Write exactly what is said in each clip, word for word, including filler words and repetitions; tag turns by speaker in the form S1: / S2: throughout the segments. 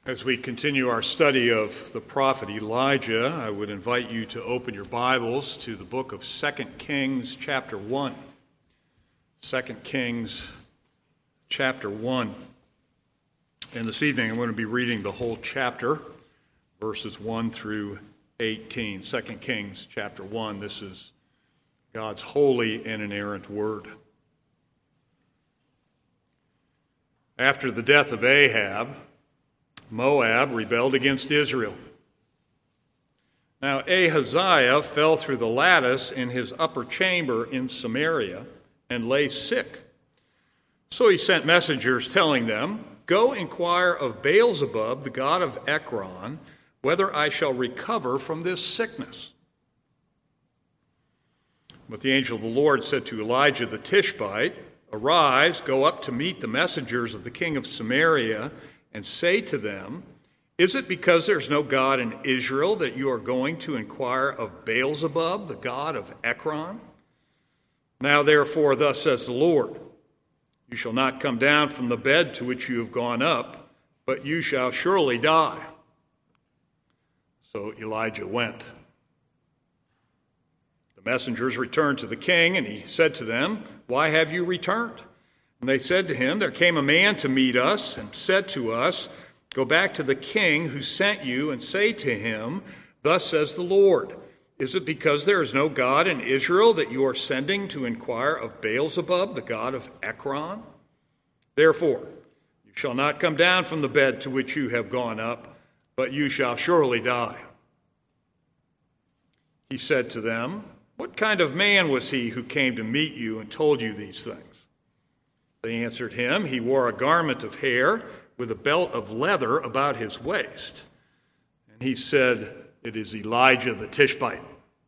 S1: As we continue our study of the prophet Elijah, I would invite you to open your Bibles to the book of Second Kings chapter one. Second Kings chapter one. And this evening I'm going to be reading the whole chapter, verses one through eighteen. Second Kings chapter one. This is God's holy and inerrant word. After the death of Ahab, Moab rebelled against Israel. Now Ahaziah fell through the lattice in his upper chamber in Samaria and lay sick. So he sent messengers telling them, "Go inquire of Beelzebub, the god of Ekron, whether I shall recover from this sickness." But the angel of the Lord said to Elijah the Tishbite, "Arise, go up to meet the messengers of the king of Samaria, and say to them, is it because there's no God in Israel that you are going to inquire of Beelzebub, the god of Ekron? Now therefore, thus says the Lord, you shall not come down from the bed to which you have gone up, but you shall surely die." So Elijah went. The messengers returned to the king, and he said to them, "Why have you returned?" And they said to him, "There came a man to meet us and said to us, 'Go back to the king who sent you and say to him, thus says the Lord, is it because there is no God in Israel that you are sending to inquire of Beelzebub, the god of Ekron? Therefore, you shall not come down from the bed to which you have gone up, but you shall surely die." He said to them, "What kind of man was he who came to meet you and told you these things?" They answered him, "He wore a garment of hair with a belt of leather about his waist." And he said, "It is Elijah the Tishbite."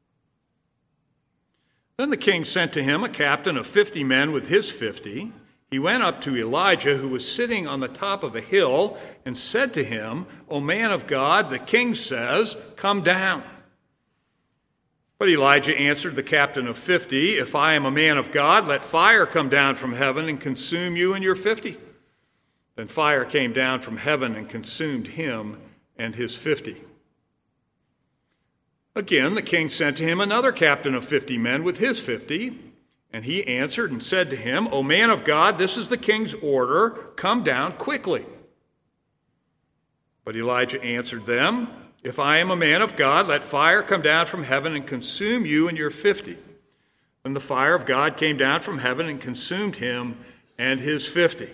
S1: Then the king sent to him a captain of fifty men with his fifty. He went up to Elijah, who was sitting on the top of a hill, and said to him, "O man of God, the king says, come down." But Elijah answered the captain of fifty, "If I am a man of God, let fire come down from heaven and consume you and your fifty." Then fire came down from heaven and consumed him and his fifty. Again, the king sent to him another captain of fifty men with his fifty. And he answered and said to him, "O man of God, this is the king's order. Come down quickly." But Elijah answered them, "If I am a man of God, let fire come down from heaven and consume you and your fifty." Then the fire of God came down from heaven and consumed him and his fifty.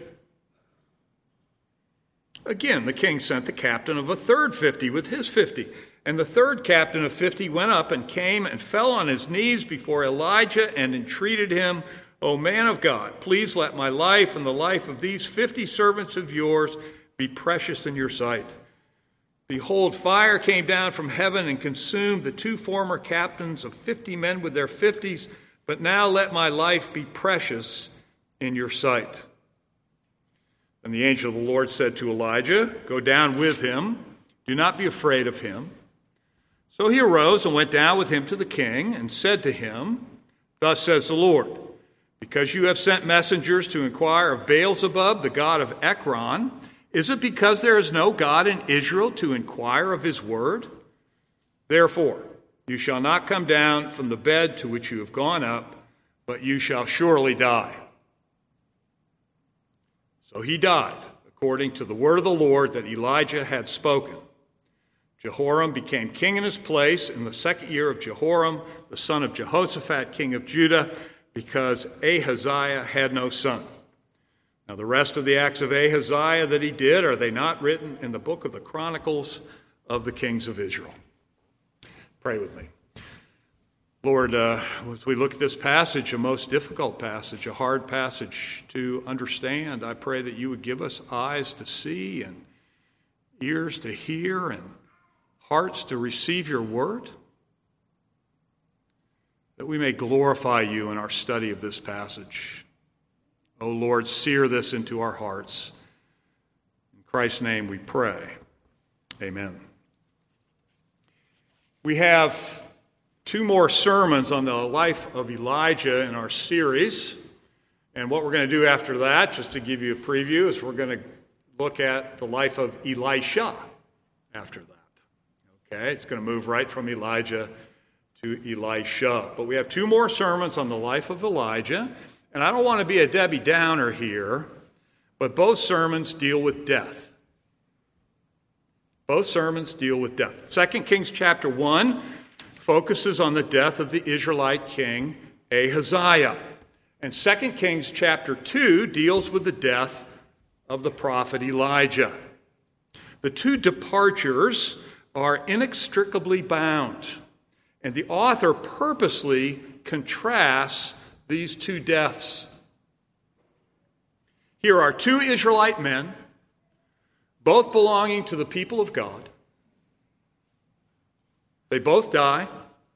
S1: Again, the king sent the captain of a third fifty with his fifty. And the third captain of fifty went up and came and fell on his knees before Elijah and entreated him, "O man of God, please let my life and the life of these fifty servants of yours be precious in your sight." Behold, fire came down from heaven and consumed the two former captains of fifty men with their fifties, but now let my life be precious in your sight. And the angel of the Lord said to Elijah, "Go down with him. Do not be afraid of him." So he arose and went down with him to the king and said to him, "Thus says the Lord, because you have sent messengers to inquire of Beelzebub, the god of Ekron, is it because there is no God in Israel to inquire of his word? Therefore, you shall not come down from the bed to which you have gone up, but you shall surely die." So he died, according to the word of the Lord that Elijah had spoken. Jehoram became king in his place in the second year of Jehoram, the son of Jehoshaphat, king of Judah, because Ahaziah had no son. Now the rest of the acts of Ahaziah that he did, are they not written in the book of the Chronicles of the kings of Israel? Pray with me. Lord, uh, as we look at this passage, a most difficult passage, a hard passage to understand, I pray that you would give us eyes to see and ears to hear and hearts to receive your word, that we may glorify you in our study of this passage. O Lord, sear this into our hearts. In Christ's name we pray. Amen. We have two more sermons on the life of Elijah in our series. And what we're going to do after that, just to give you a preview, is we're going to look at the life of Elisha after that. Okay, it's going to move right from Elijah to Elisha. But we have two more sermons on the life of Elijah, and I don't want to be a Debbie Downer here, but both sermons deal with death. Both sermons deal with death. Second Kings chapter one focuses on the death of the Israelite king Ahaziah. And Second Kings chapter two deals with the death of the prophet Elijah. The two departures are inextricably bound, and the author purposely contrasts these two deaths. Here are two Israelite men, both belonging to the people of God. They both die.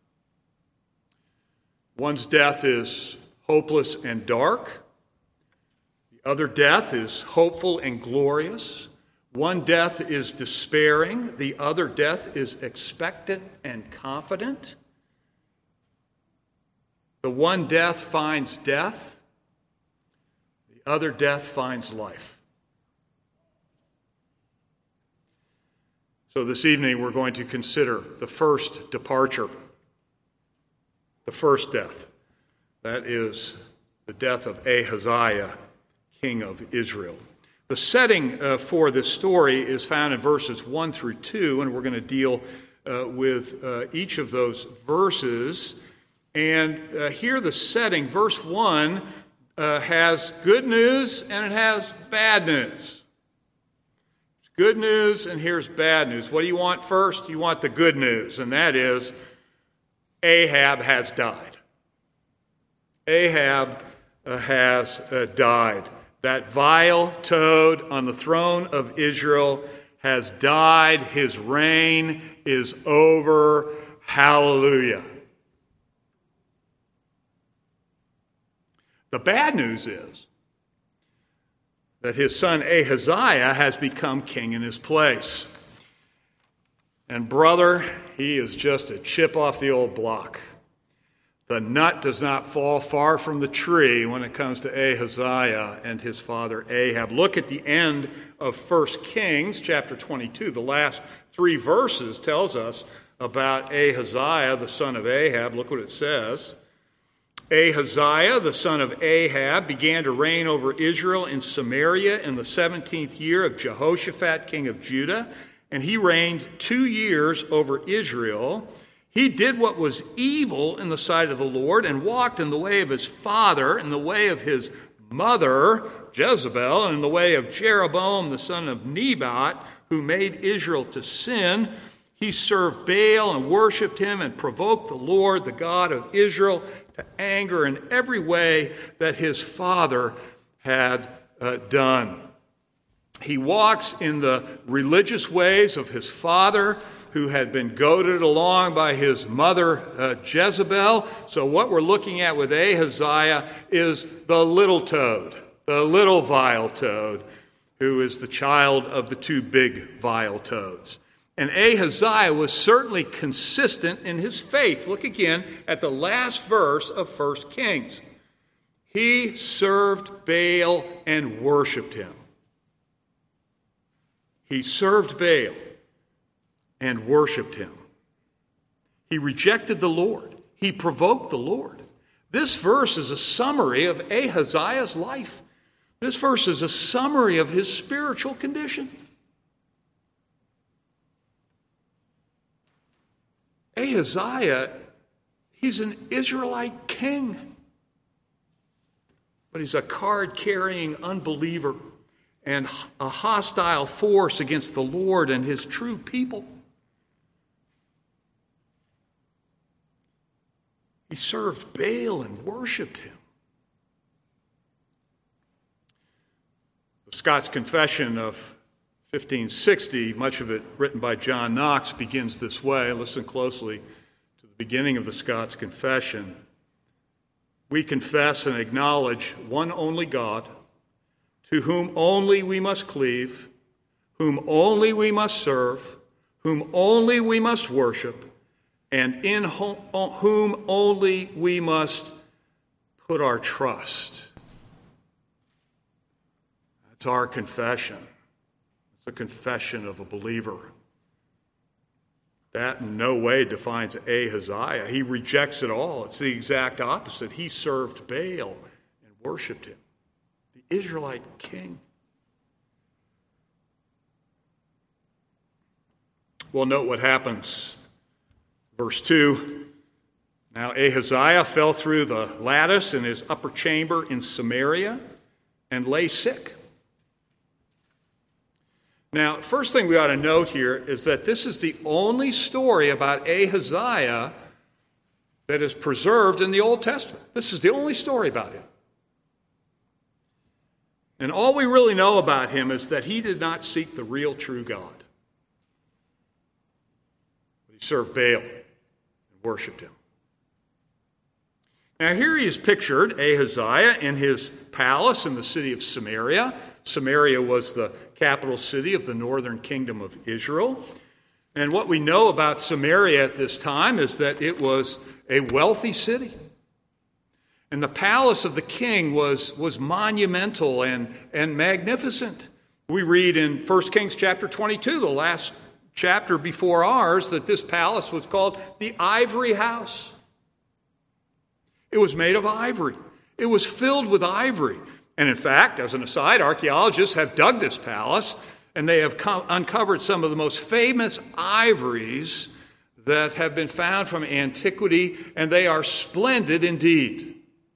S1: One's death is hopeless and dark. The other death is hopeful and glorious. One death is despairing. The other death is expectant and confident. The one death finds death. The other death finds life. So this evening we're going to consider the first departure, the first death. That is the death of Ahaziah, king of Israel. The setting uh, for this story is found in verses one through two, and we're going to deal uh, with uh, each of those verses. And uh, here the setting, verse one, uh, has good news and it has bad news. Good news, and here's bad news. What do you want first? You want the good news, and that is Ahab has died. Ahab uh, has uh, died. That vile toad on the throne of Israel has died. His reign is over. Hallelujah. The bad news is that his son Ahaziah has become king in his place. And brother, he is just a chip off the old block. The nut does not fall far from the tree when it comes to Ahaziah and his father Ahab. Look at the end of First Kings chapter twenty-two. The last three verses tells us about Ahaziah, the son of Ahab. Look what it says. Ahaziah, the son of Ahab, began to reign over Israel in Samaria in the seventeenth year of Jehoshaphat, king of Judah, and he reigned two years over Israel. He did what was evil in the sight of the Lord and walked in the way of his father, in the way of his mother, Jezebel, and in the way of Jeroboam, the son of Nebat, who made Israel to sin. He served Baal and worshipped him and provoked the Lord, the God of Israel, to anger in every way that his father had uh, done. He walks in the religious ways of his father, who had been goaded along by his mother uh, Jezebel. So what we're looking at with Ahaziah is the little toad, the little vile toad, who is the child of the two big vile toads. And Ahaziah was certainly consistent in his faith. Look again at the last verse of First Kings. He served Baal and worshipped him. He served Baal and worshipped him. He rejected the Lord. He provoked the Lord. This verse is a summary of Ahaziah's life. This verse is a summary of his spiritual condition. Ahaziah, he's an Israelite king, but he's a card-carrying unbeliever and a hostile force against the Lord and his true people. He served Baal and worshipped him. The Scots Confession of fifteen sixty, much of it written by John Knox, begins this way. Listen closely to the beginning of the Scots Confession. We confess and acknowledge one only God, to whom only we must cleave, whom only we must serve, whom only we must worship, and in whom only we must put our trust. That's our confession. the confession of a believer. That in no way defines Ahaziah. He rejects it all. It's the exact opposite. He served Baal and worshiped him, the Israelite king. Well, note what happens. Verse two, now Ahaziah fell through the lattice in his upper chamber in Samaria and lay sick. Now, first thing we ought to note here is that this is the only story about Ahaziah that is preserved in the Old Testament. This is the only story about him. And all we really know about him is that he did not seek the real true God. He served Baal and worshipped him. Now here he is pictured, Ahaziah, in his palace in the city of Samaria. Samaria was the capital city of the northern kingdom of Israel. And what we know about Samaria at this time is that it was a wealthy city. And the palace of the king was, was monumental and, and magnificent. We read in First Kings chapter twenty-two, the last chapter before ours, that this palace was called the Ivory House. It was made of ivory. It was filled with ivory. And in fact, as an aside, archaeologists have dug this palace, and they have co- uncovered some of the most famous ivories that have been found from antiquity, and they are splendid indeed.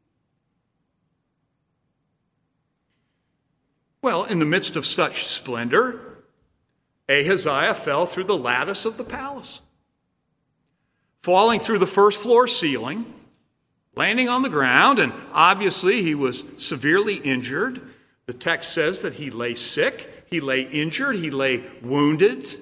S1: Well, in the midst of such splendor, Ahaziah fell through the lattice of the palace, falling through the first floor ceiling, landing on the ground, and obviously he was severely injured. The text says that he lay sick, he lay injured, he lay wounded.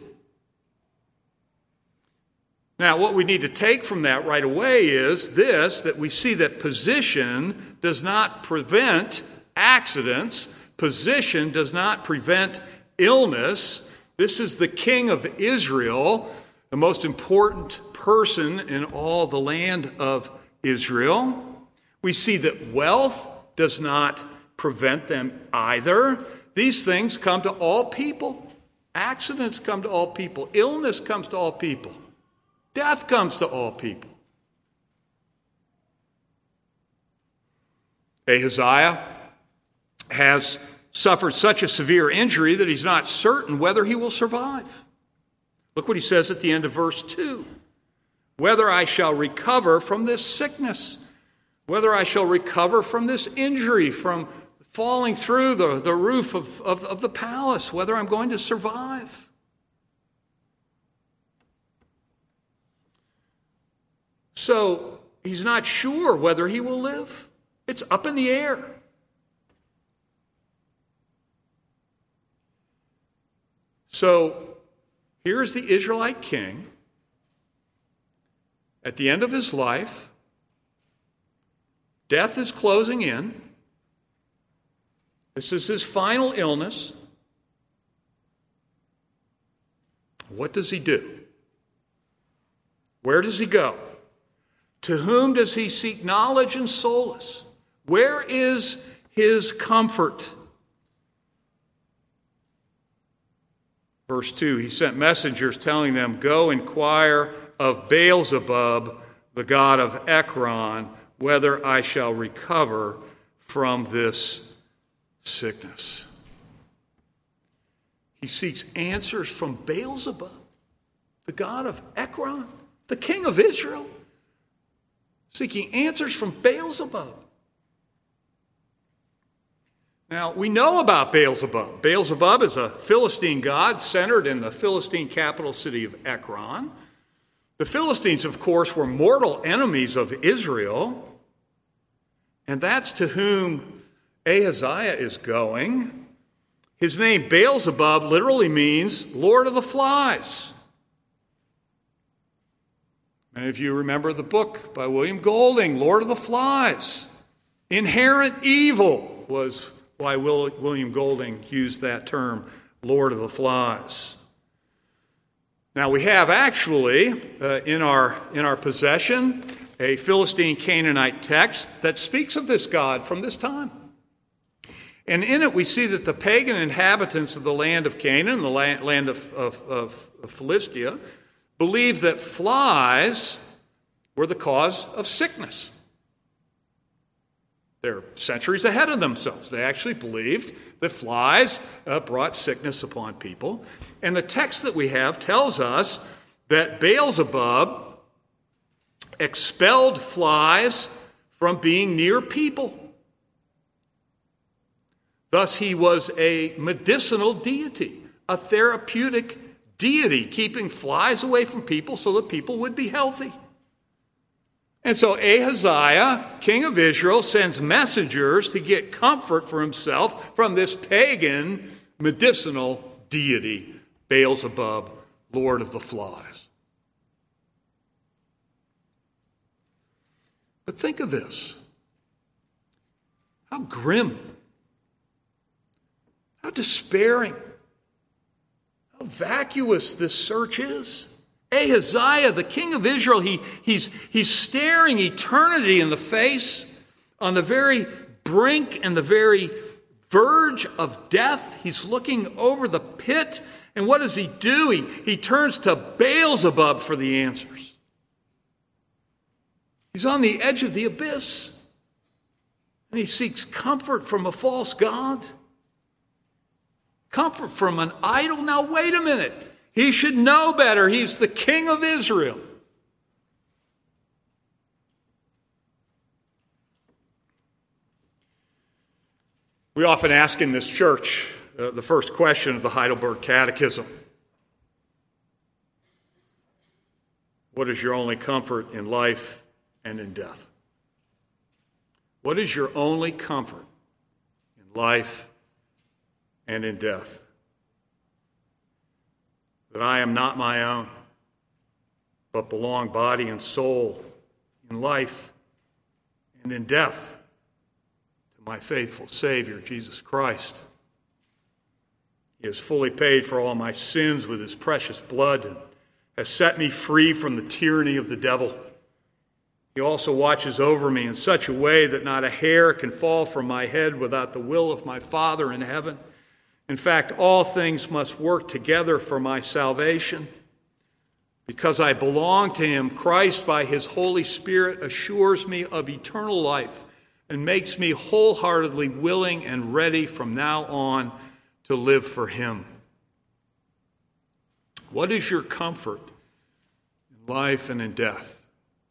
S1: Now, what we need to take from that right away is this, that we see that position does not prevent accidents. Position does not prevent illness. This is the king of Israel, the most important person in all the land of Israel. We see that wealth does not prevent them either. These things come to all people. Accidents come to all people. Illness comes to all people. Death comes to all people. Ahaziah has suffered such a severe injury that he's not certain whether he will survive. Look what he says at the end of verse two. Whether I shall recover from this sickness, whether I shall recover from this injury, from falling through the, the roof of, of, of the palace, whether I'm going to survive. So he's not sure whether he will live. It's up in the air. So here's the Israelite king at the end of his life. Death is closing in. This is his final illness. What does he do? Where does he go? To whom does he seek knowledge and solace? Where is his comfort? Verse two, he sent messengers telling them, go inquire of Beelzebub, the god of Ekron, whether I shall recover from this sickness. He seeks answers from Beelzebub, the god of Ekron, the king of Israel, seeking answers from Beelzebub. Now, we know about Beelzebub. Beelzebub is a Philistine god centered in the Philistine capital city of Ekron. The Philistines, of course, were mortal enemies of Israel, and that's to whom Ahaziah is going. His name, Beelzebub, literally means Lord of the Flies. Many of you remember the book by William Golding, Lord of the Flies. Inherent evil was why William Golding used that term, Lord of the Flies. Now we have actually uh, in our in our possession a Philistine Canaanite text that speaks of this god from this time. And in it we see that the pagan inhabitants of the land of Canaan, the land of, of, of, of Philistia, believed that flies were the cause of sickness. They're centuries ahead of themselves. They actually believed that flies uh, brought sickness upon people. And the text that we have tells us that Beelzebub expelled flies from being near people. Thus, he was a medicinal deity, a therapeutic deity, keeping flies away from people so that people would be healthy. And so Ahaziah, king of Israel, sends messengers to get comfort for himself from this pagan medicinal deity, Beelzebub, lord of the flies. But think of this. How grim, how despairing, how vacuous this search is. Ahaziah, the king of Israel, he, he's, he's staring eternity in the face on the very brink and the very verge of death. He's looking over the pit. And what does he do? He, he turns to Beelzebub for the answers. He's on the edge of the abyss. And he seeks comfort from a false god. Comfort from an idol. Now, wait a minute. He should know better. He's the king of Israel. We often ask in this church uh, the first question of the Heidelberg Catechism. What is your only comfort in life and in death? What is your only comfort in life and in death? That I am not my own, but belong body and soul in life and in death to my faithful Savior, Jesus Christ. He has fully paid for all my sins with his precious blood and has set me free from the tyranny of the devil. He also watches over me in such a way that not a hair can fall from my head without the will of my Father in heaven. In fact, all things must work together for my salvation. Because I belong to him, Christ, by his Holy Spirit, assures me of eternal life and makes me wholeheartedly willing and ready from now on to live for him. What is your comfort in life and in death?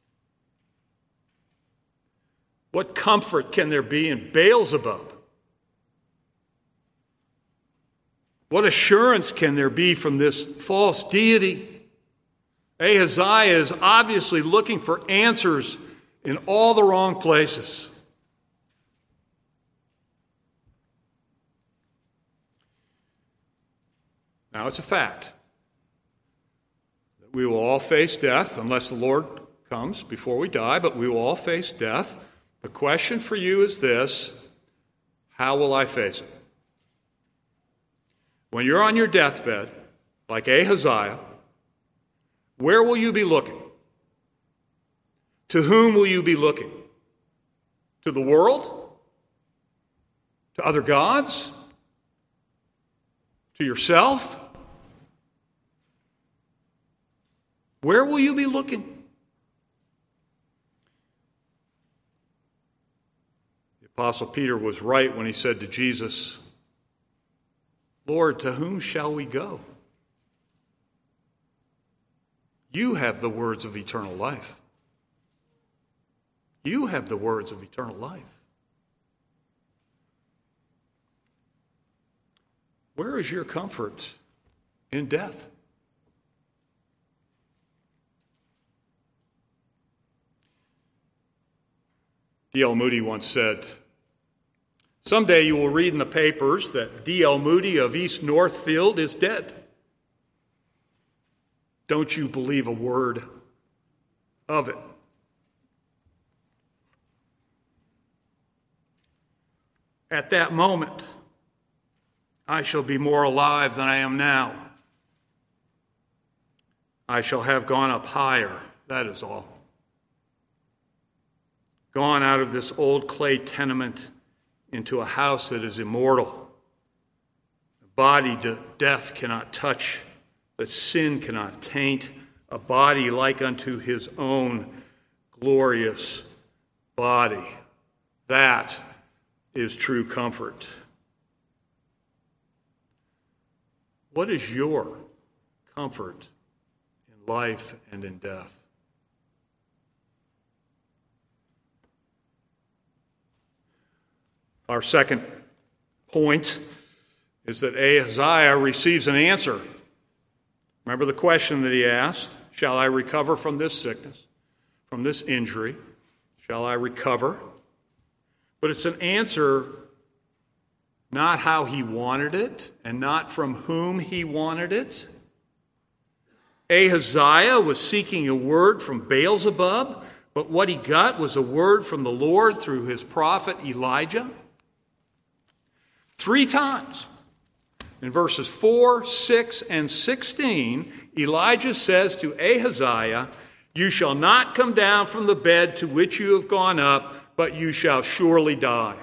S1: What comfort can there be in Beelzebub? What assurance can there be from this false deity? Ahaziah is obviously looking for answers in all the wrong places. Now, it's a fact that we will all face death unless the Lord comes before we die, but we will all face death. The question for you is this: how will I face it? When you're on your deathbed, like Ahaziah, where will you be looking? To whom will you be looking? To the world? To other gods? To yourself? Where will you be looking? The Apostle Peter was right when he said to Jesus, Lord, to whom shall we go? You have the words of eternal life. You have the words of eternal life. Where is your comfort in death? D L Moody once said, someday you will read in the papers that D L Moody of East Northfield is dead. Don't you believe a word of it. At that moment, I shall be more alive than I am now. I shall have gone up higher, that is all. Gone out of this old clay tenement into a house that is immortal. A body that death cannot touch, that sin cannot taint, a body like unto his own glorious body. That is true comfort. What is your comfort in life and in death? Our second point is that Ahaziah receives an answer. Remember the question that he asked? Shall I recover from this sickness, from this injury? Shall I recover? But it's an answer not how he wanted it and not from whom he wanted it. Ahaziah was seeking a word from Beelzebub, but what he got was a word from the Lord through his prophet Elijah. Three times, in verses four, six, and sixteen, Elijah says to Ahaziah, "You shall not come down from the bed to which you have gone up, but you shall surely die."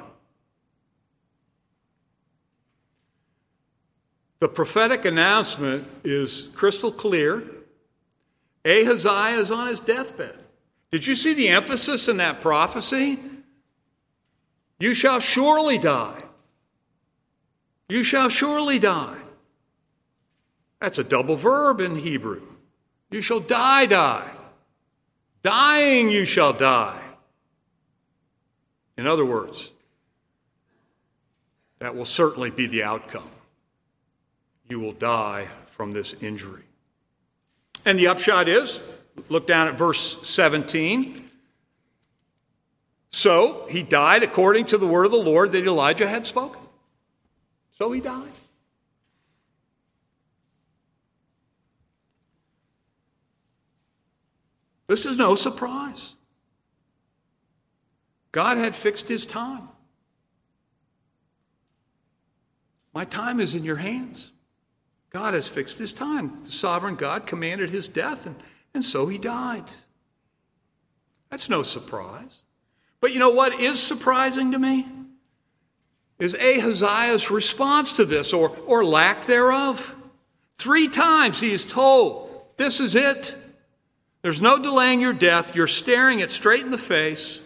S1: The prophetic announcement is crystal clear. Ahaziah is on his deathbed. Did you see the emphasis in that prophecy? You shall surely die. You shall surely die. That's a double verb in Hebrew. You shall die, die. Dying you shall die. In other words, that will certainly be the outcome. You will die from this injury. And the upshot is, look down at verse seventeen. So he died according to the word of the Lord that Elijah had spoken. So he died. This is no surprise. God had fixed his time. My time is in your hands. God has fixed his time. The sovereign God commanded his death, and, and so he died. That's no surprise. But you know what is surprising to me? Is Ahaziah's response to this, or, or lack thereof. Three times he is told, this is it. There's no delaying your death. You're staring it straight in the face.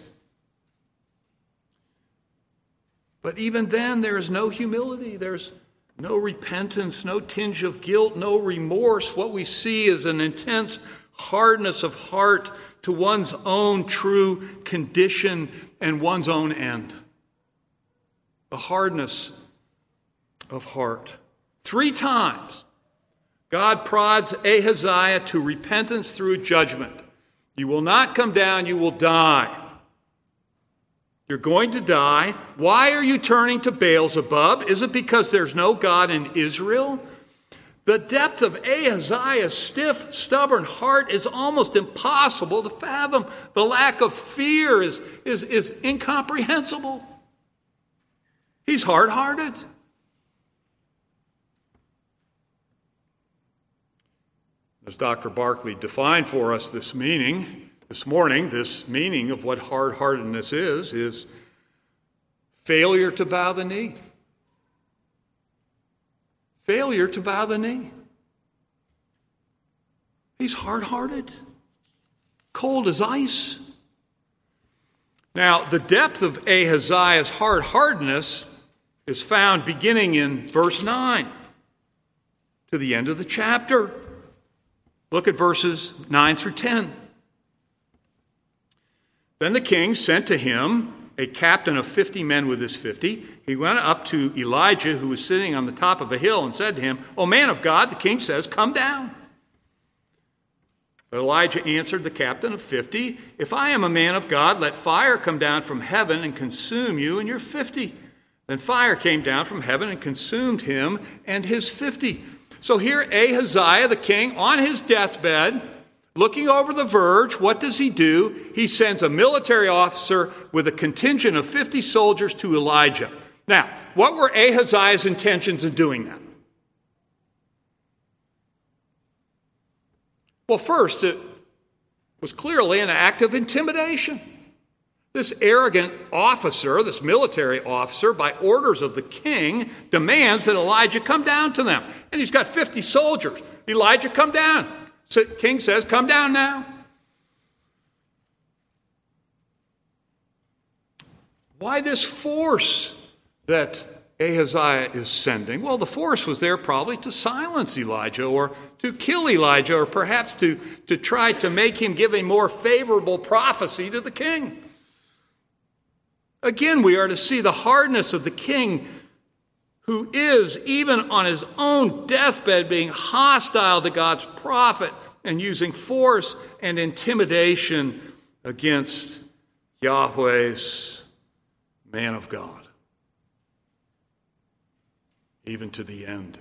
S1: But even then, there is no humility. There's no repentance, no tinge of guilt, no remorse. What we see is an intense hardness of heart to one's own true condition and one's own end. The hardness of heart. Three times, God prods Ahaziah to repentance through judgment. You will not come down, you will die. You're going to die. Why are you turning to Beelzebub? Is it because there's no God in Israel? The depth of Ahaziah's stiff, stubborn heart is almost impossible to fathom. The lack of fear is, is, is incomprehensible. He's hard-hearted. As Doctor Barclay defined for us this meaning, this morning, this meaning of what hard-heartedness is, is failure to bow the knee. Failure to bow the knee. He's hard-hearted, cold as ice. Now, the depth of Ahaziah's hard-heartedness is found beginning in verse nine to the end of the chapter. Look at verses nine through ten. Then the king sent to him a captain of fifty men with his fifty. He went up to Elijah, who was sitting on the top of a hill, and said to him, O man of God, the king says, come down. But Elijah answered the captain of fifty, If I am a man of God, let fire come down from heaven and consume you and your fifty. Then fire came down from heaven and consumed him and his fifty. So here Ahaziah, the king, on his deathbed, looking over the verge, what does he do? He sends a military officer with a contingent of fifty soldiers to Elijah. Now, what were Ahaziah's intentions in doing that? Well, first, it was clearly an act of intimidation. This arrogant officer, this military officer, by orders of the king, demands that Elijah come down to them. And he's got fifty soldiers. Elijah, come down. So the king says, come down now. Why this force that Ahaziah is sending? Well, the force was there probably to silence Elijah or to kill Elijah or perhaps to, to try to make him give a more favorable prophecy to the king. Again, we are to see the hardness of the king who is, even on his own deathbed, being hostile to God's prophet and using force and intimidation against Yahweh's man of God, even to the end.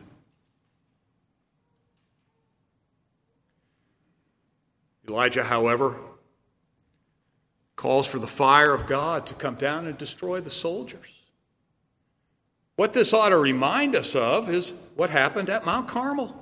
S1: Elijah, however, calls for the fire of God to come down and destroy the soldiers. What this ought to remind us of is what happened at Mount Carmel.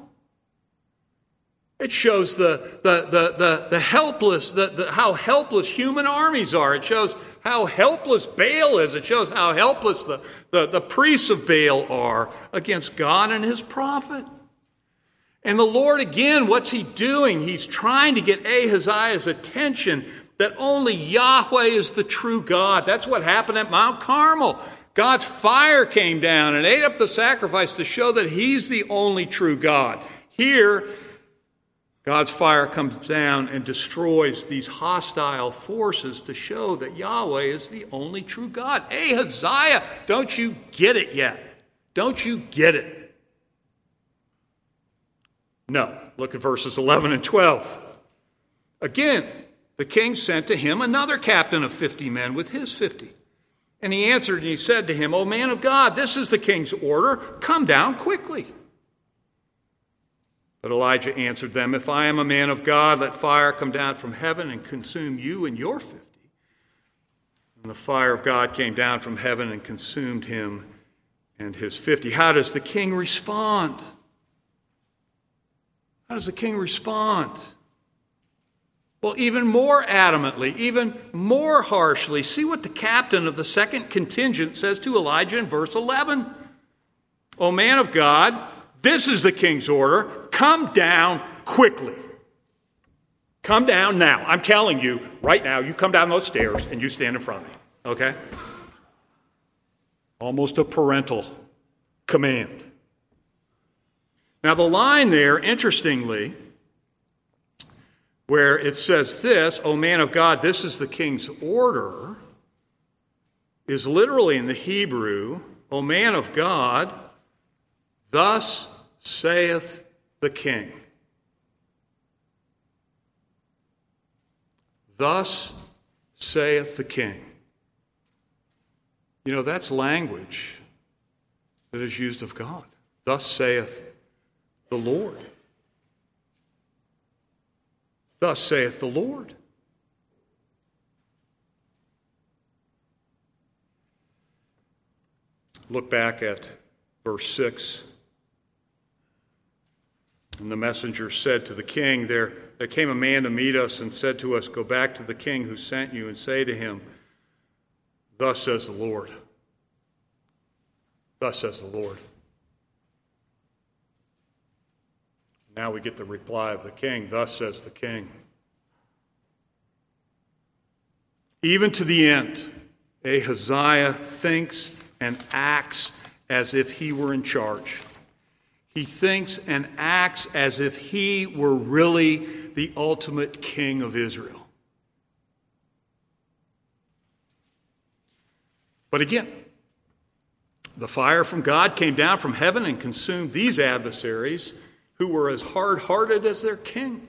S1: It shows the, the, the, the, the helpless, the, the, how helpless human armies are. It shows how helpless Baal is. It shows how helpless the, the, the priests of Baal are against God and his prophet. And the Lord, again, what's he doing? He's trying to get Ahaziah's attention that only Yahweh is the true God. That's what happened at Mount Carmel. God's fire came down and ate up the sacrifice to show that he's the only true God. Here, God's fire comes down and destroys these hostile forces to show that Yahweh is the only true God. Ahaziah, don't you get it yet? Don't you get it? No. Look at verses eleven and twelve. Again, the king sent to him another captain of fifty men with his fifty. And he answered and he said to him, O man of God, this is the king's order. Come down quickly. But Elijah answered them, If I am a man of God, let fire come down from heaven and consume you and your fifty. And the fire of God came down from heaven and consumed him and his fifty. How does the king respond? How does the king respond? Well, even more adamantly, even more harshly. See what the captain of the second contingent says to Elijah in verse eleven. O man of God, this is the king's order. Come down quickly. Come down now. I'm telling you, right now, you come down those stairs and you stand in front of me. Okay? Almost a parental command. Now, the line there, interestingly, where it says this, O man of God, this is the king's order, is literally in the Hebrew, O man of God, thus saith the king. Thus saith the king. You know, that's language that is used of God. Thus saith the Lord. Thus saith the Lord. Look back at verse six. And the messenger said to the king, there, there came a man to meet us and said to us, Go back to the king who sent you and say to him, Thus says the Lord. Thus says the Lord. Now we get the reply of the king, Thus says the king. Even to the end, Ahaziah thinks and acts as if he were in charge. He thinks and acts as if he were really the ultimate king of Israel. But again, the fire from God came down from heaven and consumed these adversaries who were as hard-hearted as their king.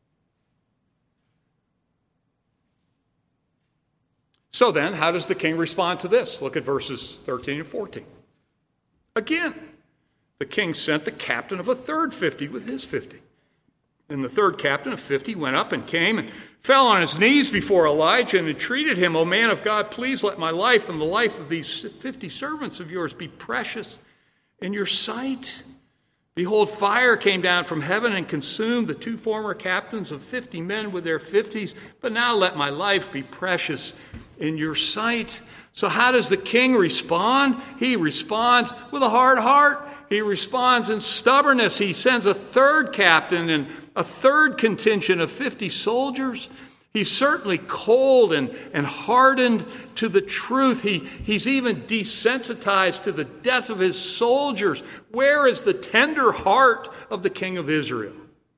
S1: So then, how does the king respond to this? Look at verses thirteen and fourteen. Again, the king sent the captain of a third fifty with his fifty. And the third captain of fifty went up and came and fell on his knees before Elijah and entreated him, O man of God, please let my life and the life of these fifty servants of yours be precious in your sight. Behold, fire came down from heaven and consumed the two former captains of fifty men with their fifties. But now let my life be precious in your sight. So how does the king respond? He responds with a hard heart. He responds in stubbornness. He sends a third captain and a third contingent of fifty soldiers. He's certainly cold and, and hardened to the truth. He, he's even desensitized to the death of his soldiers. Where is the tender heart of the king of Israel?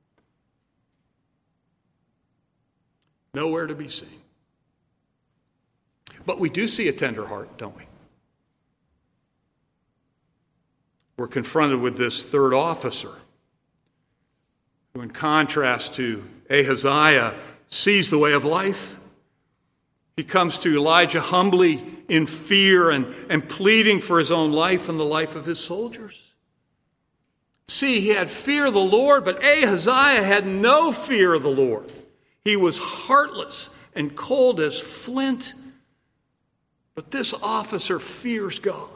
S1: Nowhere to be seen. But we do see a tender heart, don't we? We're confronted with this third officer, who in contrast to Ahaziah sees the way of life. He comes to Elijah humbly in fear and, and pleading for his own life and the life of his soldiers. See, he had fear of the Lord, but Ahaziah had no fear of the Lord. He was heartless and cold as flint. But this officer fears God.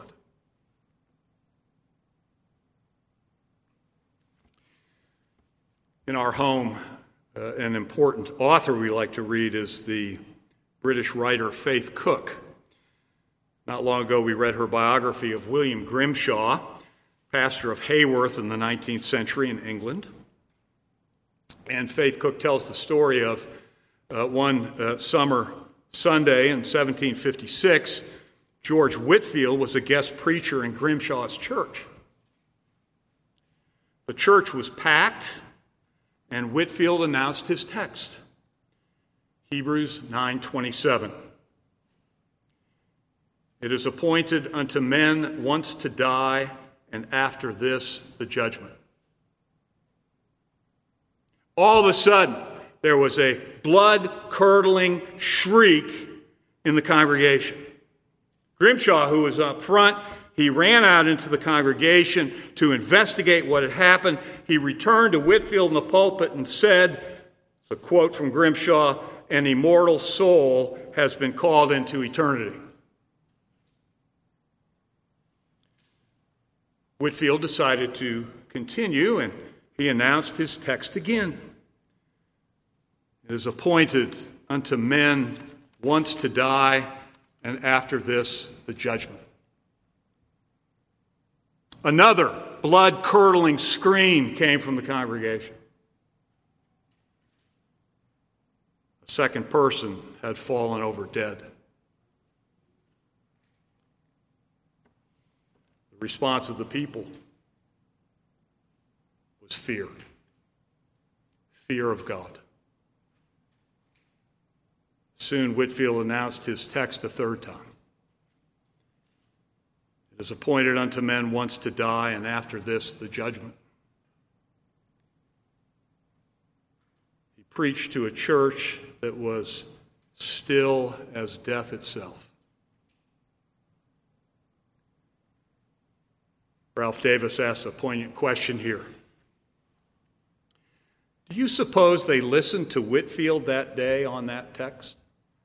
S1: In our home, uh, an important author we like to read is the British writer Faith Cook. Not long ago, we read her biography of William Grimshaw, pastor of Haworth in the nineteenth century in England. And Faith Cook tells the story of uh, one uh, summer Sunday in seventeen fifty-six. George Whitefield was a guest preacher in Grimshaw's church. The church was packed, and Whitefield announced his text, Hebrews nine twenty-seven. It is appointed unto men once to die, and after this the judgment. All of a sudden, there was a blood-curdling shriek in the congregation. Grimshaw, who was up front, he ran out into the congregation to investigate what had happened. He returned to Whitefield in the pulpit and said, it's a quote from Grimshaw, "An immortal soul has been called into eternity." Whitefield decided to continue, and he announced his text again. It is appointed unto men once to die, and after this the judgment. Another blood-curdling scream came from the congregation. A second person had fallen over dead. The response of the people was fear. Fear of God. Soon Whitefield announced his text a third time. It is appointed unto men once to die, and after this the judgment. He preached to a church that was still as death itself. Ralph Davis asks a poignant question here. Do you suppose they listened to Whitefield that day on that text?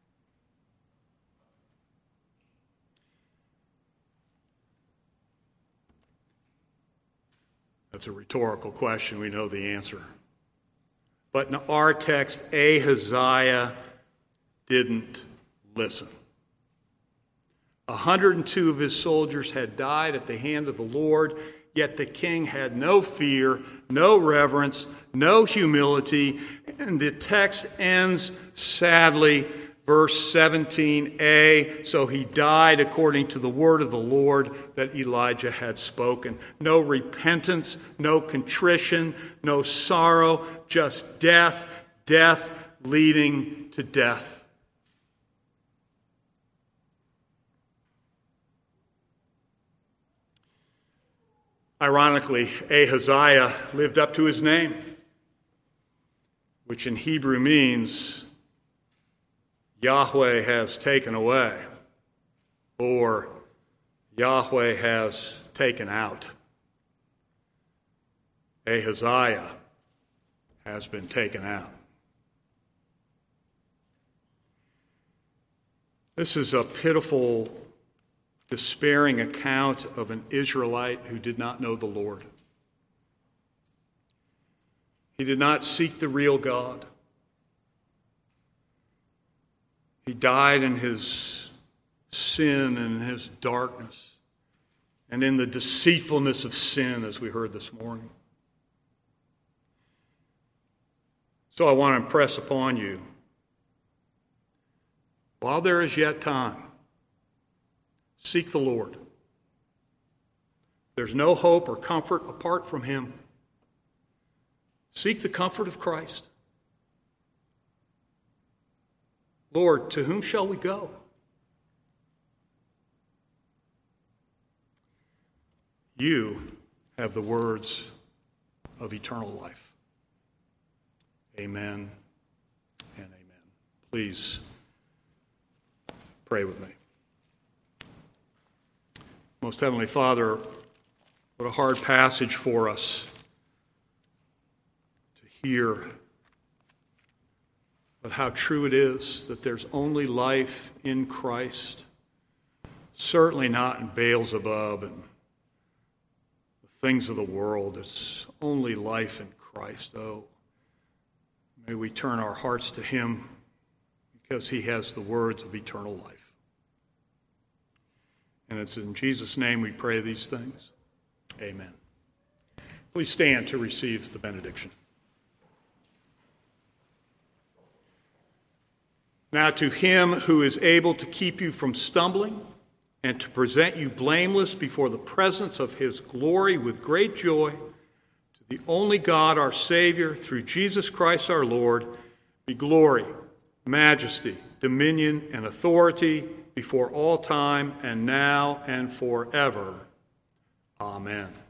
S1: That's a rhetorical question. We know the answer. But in our text, Ahaziah didn't listen. one hundred two of his soldiers had died at the hand of the Lord, yet the king had no fear, no reverence, no humility. And the text ends sadly, verse seventeen a, so he died according to the word of the Lord that Elijah had spoken. No repentance, no contrition, no sorrow, just death, death leading to death. Ironically, Ahaziah lived up to his name, which in Hebrew means Yahweh has taken away, or Yahweh has taken out. Ahaziah has been taken out. This is a pitiful, despairing account of an Israelite who did not know the Lord. He did not seek the real God. He died in his sin and in his darkness and in the deceitfulness of sin, as we heard this morning. So I want to impress upon you, while there is yet time, seek the Lord. There's no hope or comfort apart from him. Seek the comfort of Christ. Lord, to whom shall we go? You have the words of eternal life. Amen and amen. Please pray with me. Most Heavenly Father, what a hard passage for us to hear. But how true it is that there's only life in Christ. Certainly not in Beelzebub and the things of the world. There's only life in Christ. Oh, may we turn our hearts to him because he has the words of eternal life. And it's in Jesus' name we pray these things. Amen. Please stand to receive the benediction. Now to him who is able to keep you from stumbling and to present you blameless before the presence of his glory with great joy, to the only God, our Savior, through Jesus Christ our Lord, be glory, majesty, dominion, and authority before all time and now and forever. Amen.